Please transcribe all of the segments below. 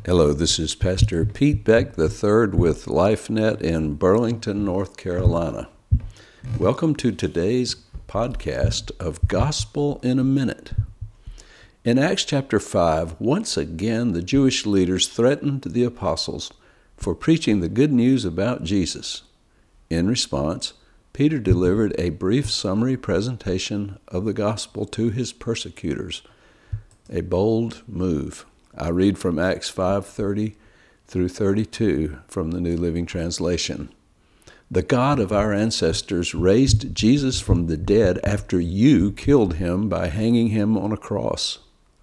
Hello, this is Pastor Pete Beck III with LifeNet in Burlington, North Carolina. Welcome to today's podcast of Gospel in a Minute. In Acts chapter 5, once again the Jewish leaders threatened the apostles for preaching the good news about Jesus. In response, Peter delivered a brief summary presentation of the gospel to his persecutors, a bold move. I read from Acts 5:30 through 32 from the New Living Translation. The God of our ancestors raised Jesus from the dead after you killed him by hanging him on a cross.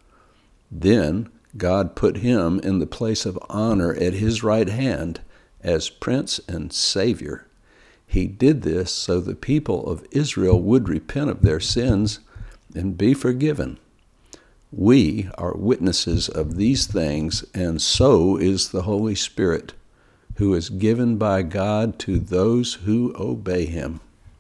Then God put him in the place of honor at his right hand as Prince and Savior. He did this so the people of Israel would repent of their sins and be forgiven. We are witnesses of these things, and so is the Holy Spirit, who is given by God to those who obey him.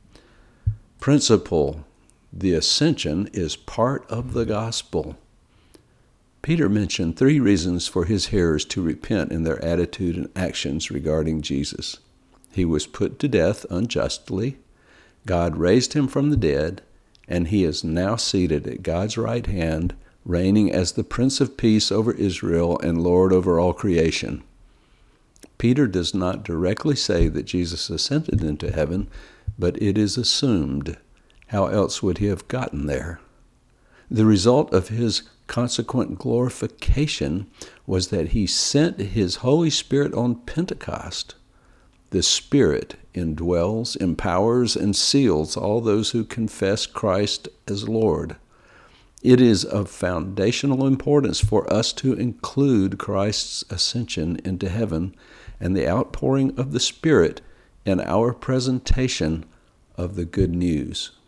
Principle: the ascension is part of the gospel. Peter mentioned 3 reasons for his hearers to repent in their attitude and actions regarding Jesus. He was put to death unjustly, God raised him from the dead, and he is now seated at God's right hand, reigning as the Prince of Peace over Israel and Lord over all creation. Peter does not directly say that Jesus ascended into heaven, but it is assumed. How else would he have gotten there? The result of his consequent glorification was that he sent his Holy Spirit on Pentecost. The Spirit indwells, empowers, and seals all those who confess Christ as Lord. It is of foundational importance for us to include Christ's ascension into heaven and the outpouring of the Spirit in our presentation of the good news.